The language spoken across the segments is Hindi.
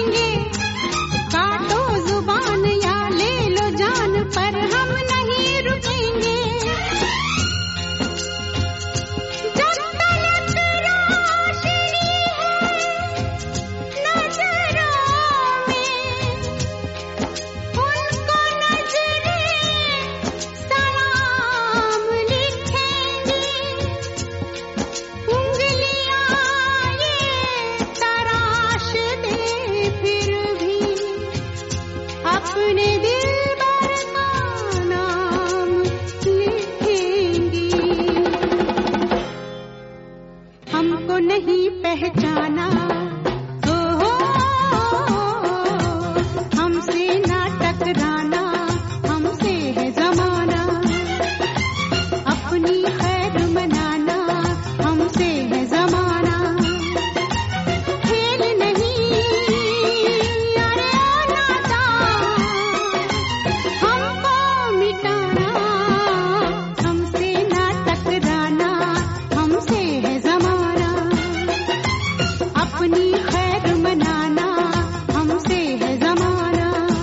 रुकेंगे, काटो जुबान या ले लो जान, पर हम नहीं रुकेंगे। जब तलक रोशनी है नजरों में, उनको नजरें सलाम लिखेंगी। उंगलियां ये तराश दे फिर भी अपने दिलबर का नाम लिखेंगी। हमको नहीं पहचाना, हो हमसे ना टकराना, हमसे है जमाना। अपनी खैर मनाना, हमसे है जमाना। खेल नहीं अरे नादान, हमको मिटाना, हमसे ना टकराना, हमसे है जमाना। अपनी खैर मनाना, हमसे है जमाना।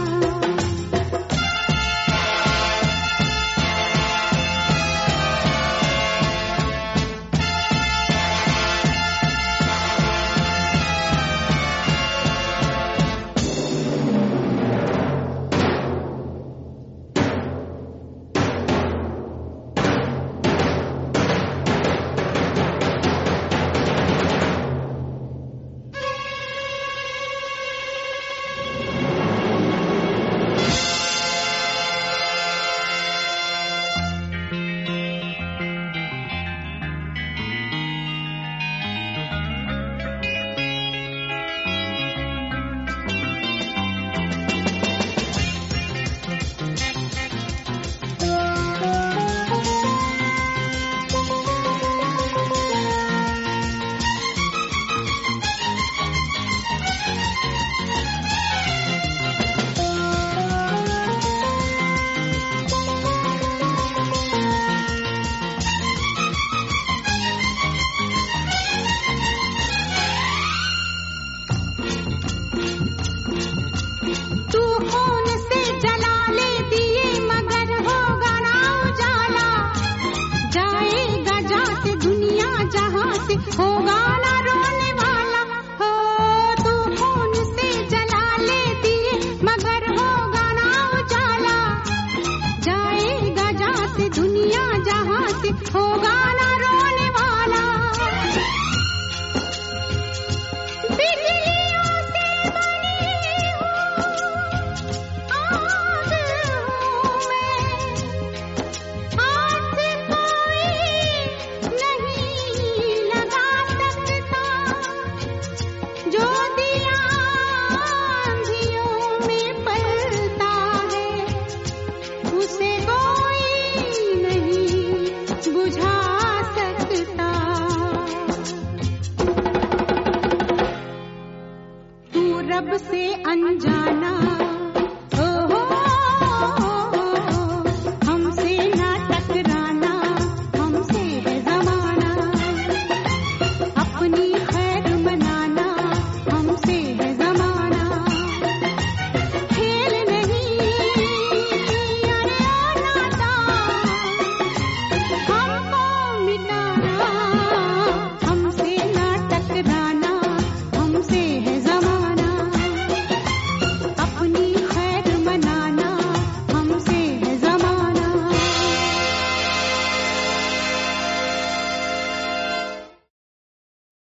तू खून से जला ले दिए मगर होगा ना उजाला। जाएगा जाते दुनिया जहां से, होगा ना रोने वाला। हो तू खून से जला ले दिए मगर होगा ना उजाला। जाएगा जाते दुनिया जहां से, होगा ना